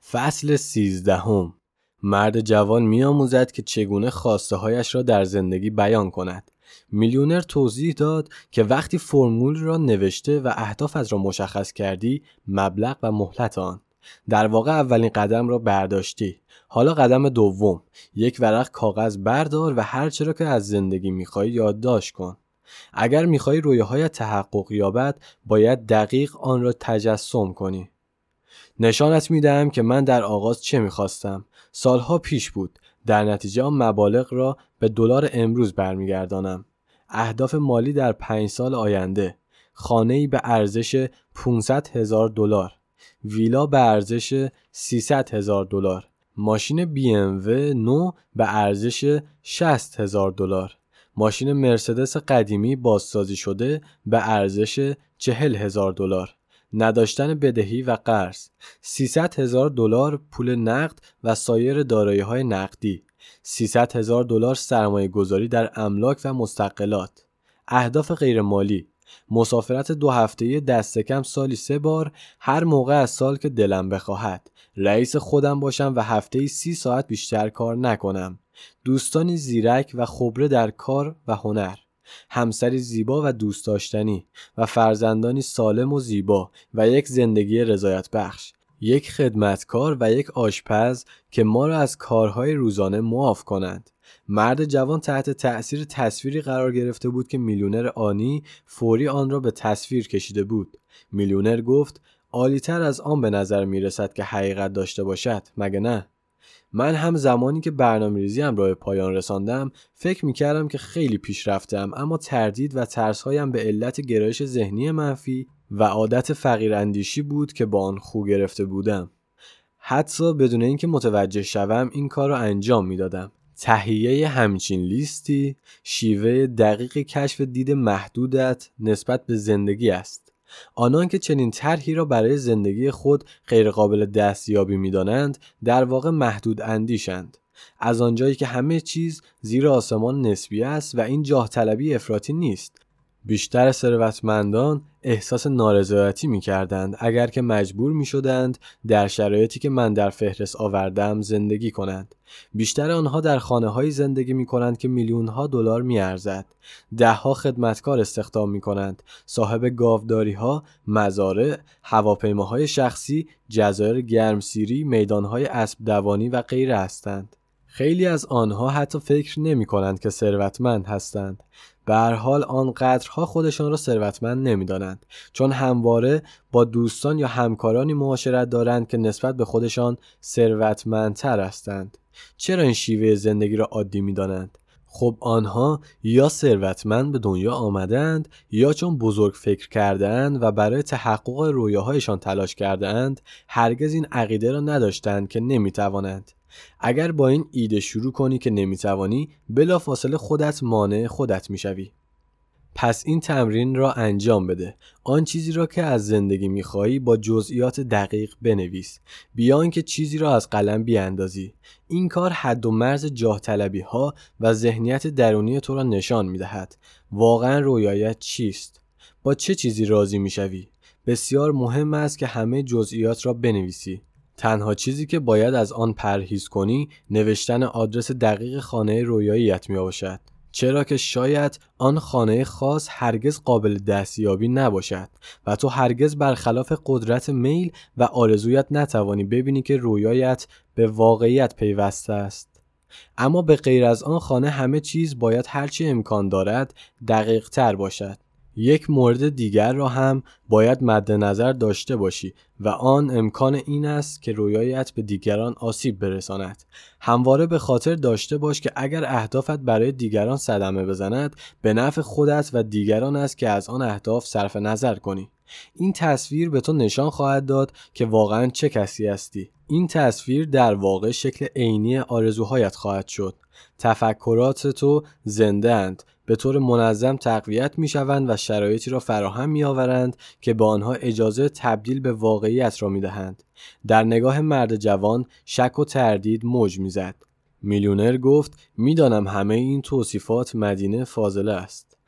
فصل 13. مرد جوان می‌آموزد که چگونه خواسته‌هایش را در زندگی بیان کند. میلیونر توضیح داد که وقتی فرمول را نوشته و اهدافت را مشخص کردی، مبلغ و مهلت آن. در واقع اولین قدم را برداشتی. حالا قدم دوم، یک ورق کاغذ بردار و هر چه را که از زندگی می‌خواهی یادداشت کن. اگر می‌خواهی رویاهایت تحقق یابد، باید دقیق آن را تجسم کنی. نشانت میدهم که من در آغاز چه میخواستم. سالها پیش بود. در نتیجه آن مبالغ را به دلار امروز برمیگردانم. اهداف مالی در 5 سال آینده: خانه‌ای به ارزش $500,000، ویلا به ارزش $300,000، ماشین BMW نو به ارزش $60,000، ماشین مرسدس قدیمی بازسازی شده به ارزش $40,000، نداشتن بدهی و قرض، $300,000 پول نقد و سایر دارایی‌های نقدی، $300,000 سرمایه گذاری در املاک و مستقلات. اهداف غیرمالی: مسافرت 2 هفته‌ای دست کم سالی 3 بار، هر موقع از سال که دلم بخواهد. رئیس خودم باشم و هفته‌ای 30 ساعت بیشتر کار نکنم. دوستانی زیرک و خبره در کار و هنر. همسری زیبا و دوست داشتنی و فرزندانی سالم و زیبا و یک زندگی رضایت بخش. یک خدمتکار و یک آشپز که ما را از کارهای روزانه معاف کنند. مرد جوان تحت تأثیر تصویری قرار گرفته بود که میلیونر آنی فوری آن را به تصویر کشیده بود. میلیونر گفت: عالی‌تر از آن به نظر می رسد که حقیقت داشته باشد، مگه نه؟ من هم زمانی که برنامه‌ریزی‌ام را به پایان رساندم فکر می‌کردم که خیلی پیش رفتم، اما تردید و ترس‌هایم به علت گرایش ذهنی منفی و عادت فقیراندیشی بود که با آن خو گرفته بودم. حتی بدون اینکه متوجه شوم این کار را انجام می‌دادم. تهیه همچین لیستی شیوه دقیق کشف دید محدودت نسبت به زندگی است. آنان که چنین طرحی را برای زندگی خود غیرقابل دستیابی می‌دانند در واقع محدود اندیشند. از آنجایی که همه چیز زیر آسمان نسبی است و این جاه طلبی افراطی نیست. بیشتر ثروتمندان احساس نارضایتی می‌کردند اگر که مجبور می‌شدند در شرایطی که من در فهرست آوردم زندگی کنند. بیشتر آنها در خانه‌هایی زندگی می‌کنند که میلیون‌ها دلار می‌ارزد. 10ها خدمتکار استخدام می‌کنند. صاحب گاوداری‌ها، مزارع، هواپیماهای شخصی، جزایر گرمسیری، میدان‌های اسب دوانی و غیره هستند. خیلی از آنها حتی فکر نمی‌کنند که ثروتمند هستند. به هر حال آنقدرها خودشان را ثروتمند نمی‌دانند، چون همواره با دوستان یا همکارانی معاشرت دارند که نسبت به خودشان ثروتمندتر هستند. چرا این شیوه زندگی را عادی می‌دانند؟ خب آنها یا ثروتمند به دنیا آمدند یا چون بزرگ فکر کردند و برای تحقق رویاهایشان تلاش کردند، هرگز این عقیده را نداشتند که نمی‌توانند. اگر با این ایده شروع کنی که نمیتوانی، بلافاصله خودت مانع خودت میشوی. پس این تمرین را انجام بده. آن چیزی را که از زندگی میخوایی با جزئیات دقیق بنویس، بیان که چیزی را از قلم بیاندازی. این کار حد و مرز جاه طلبی ها و ذهنیت درونی تو را نشان میدهد. واقعا رویایت چیست؟ با چه چیزی راضی میشوی؟ بسیار مهم است که همه جزئیات را بنویسی. تنها چیزی که باید از آن پرهیز کنی نوشتن آدرس دقیق خانه رویاییت می باشد، چرا که شاید آن خانه خاص هرگز قابل دستیابی نباشد و تو هرگز برخلاف قدرت میل و آرزویت نتوانی ببینی که رویایت به واقعیت پیوسته است. اما به غیر از آن خانه همه چیز باید هرچی امکان دارد دقیق تر باشد. یک مورد دیگر را هم باید مد نظر داشته باشی و آن امکان این است که رویایت به دیگران آسیب برساند. همواره به خاطر داشته باش که اگر اهدافت برای دیگران صدمه بزند، به نفع خودت و دیگران است که از آن اهداف صرف نظر کنی. این تصویر به تو نشان خواهد داد که واقعاً چه کسی هستی. این تصویر در واقع شکل عینی آرزوهایت خواهد شد. تفکرات تو زنده اند، به طور منظم تقویت می شوند و شرایطی را فراهم می آورند که به آنها اجازه تبدیل به واقعیت را می دهند. در نگاه مرد جوان شک و تردید موج می زد. میلیونر گفت: می دانم همه این توصیفات مدینه فاضله است.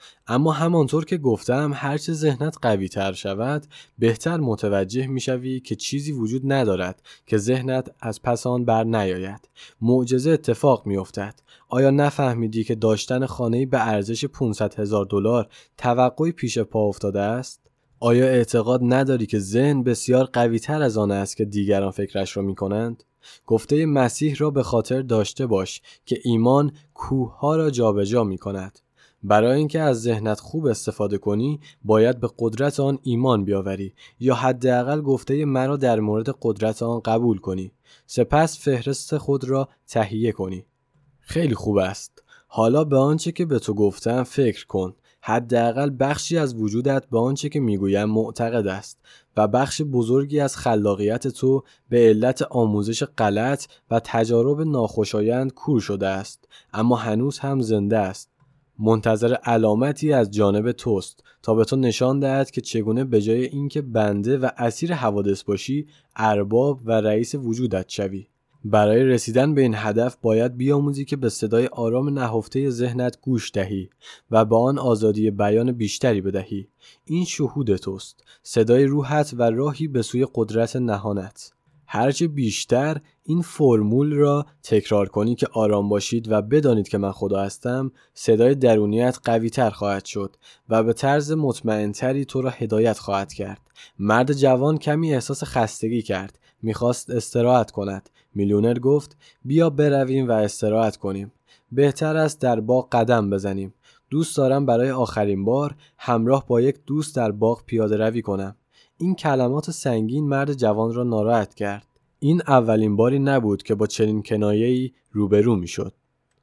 اما همانطور که گفتم هرچه ذهنت قوی تر شود بهتر متوجه میشوی که چیزی وجود ندارد که ذهنت از پس آن بر نیاید. معجزه اتفاق میافتد. آیا نفهمیدی که داشتن خانه‌ای به ارزش $500,000 توقعی پیش پا افتاده است؟ آیا اعتقاد نداری که ذهن بسیار قوی تر از آن است که دیگران فکرش را می کنند؟ گفته مسیح را به خاطر داشته باش که ایمان کوه‌ها را جابجا می کند. برای اینکه از ذهنت خوب استفاده کنی باید به قدرت آن ایمان بیاوری یا حداقل گفته مرا در مورد قدرت آن قبول کنی. سپس فهرست خود را تهیه کنی. خیلی خوب است. حالا به آنچه که به تو گفتم فکر کن. حداقل بخشی از وجودت به آنچه که میگویم معتقد است و بخش بزرگی از خلاقیت تو به علت آموزش غلط و تجارب ناخوشایند کور شده است، اما هنوز هم زنده است. منتظر علامتی از جانب توست تا به تو نشان دهد که چگونه به جای اینکه بنده و اسیر حوادث باشی، ارباب و رئیس وجودت شوی. برای رسیدن به این هدف باید بیاموزی که به صدای آرام نهفته ذهنت گوش دهی و با آن آزادی بیان بیشتری بدهی. این شهود توست، صدای روحت و راهی به سوی قدرت نهانت. هرچه بیشتر این فرمول را تکرار کنی که آرام باشید و بدانید که من خدا هستم، صدای درونیت قوی تر خواهد شد و به طرز مطمئن‌تری تو را هدایت خواهد کرد. مرد جوان کمی احساس خستگی کرد. میخواست استراحت کند. میلیونر گفت بیا برویم و استراحت کنیم. بهتر است در باغ قدم بزنیم. دوست دارم برای آخرین بار همراه با یک دوست در باغ پیاده روی کنم. این کلمات سنگین مرد جوان را ناراحت کرد. این اولین باری نبود که با چنین کنایه‌ای روبرو میشد.